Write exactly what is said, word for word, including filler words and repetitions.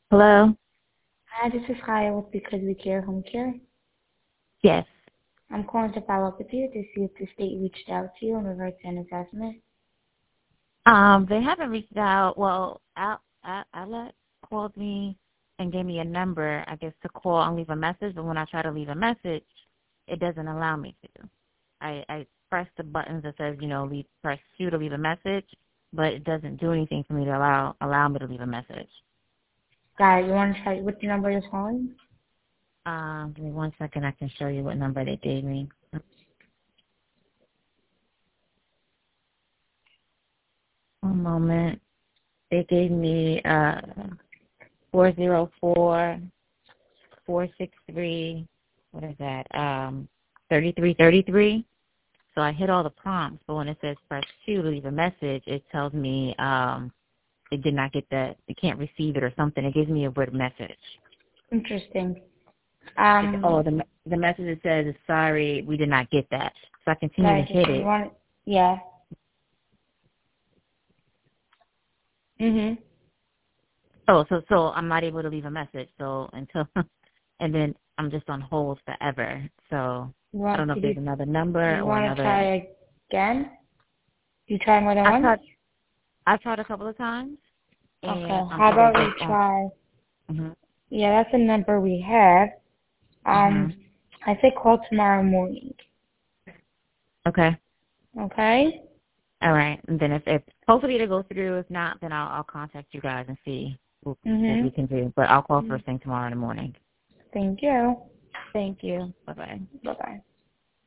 Hello? Hi, this is Kaya with Because We Care Home Care. Yes. I'm calling to follow up with you to see if the state reached out to you in regards to an assessment. Um, they haven't reached out. Well, Al, Al, Alex called me and gave me a number, I guess, to call and leave a message. But when I try to leave a message, it doesn't allow me to. I, I press the buttons that says, you know, leave, press two to leave a message, but it doesn't do anything for me to allow allow me to leave a message. Got it. You want to try what the number is calling? Um, give me one second. I can show you what number they gave me. One moment. They gave me uh four zero four four six three. What is that? Um, thirty three thirty three. So I hit all the prompts, but when it says press two to leave a message, it tells me um it did not get that. It can't receive it or something. It gives me a weird message. Interesting. It, Um, oh, the me- the message that says sorry, we did not get that. So I continue to guys, hit you it. want? Yeah. Mhm. Oh, so so I'm not able to leave a message. So until and then I'm just on hold forever. So You I don't want know to if do? there's another number You or want to another. try again? You try more than I once? tried. I tried a couple of times, and Okay. I'm How either about we just on. try? Mhm. Yeah, that's the number we have. Um, Mhm. I say call tomorrow morning. Okay. Okay. All right. And then if, if hopefully it'll go through. If not, then I'll I'll contact you guys and see what, what we Mhm. can do. But I'll call first thing tomorrow in the morning. Thank you. Thank you. Bye bye. Bye bye.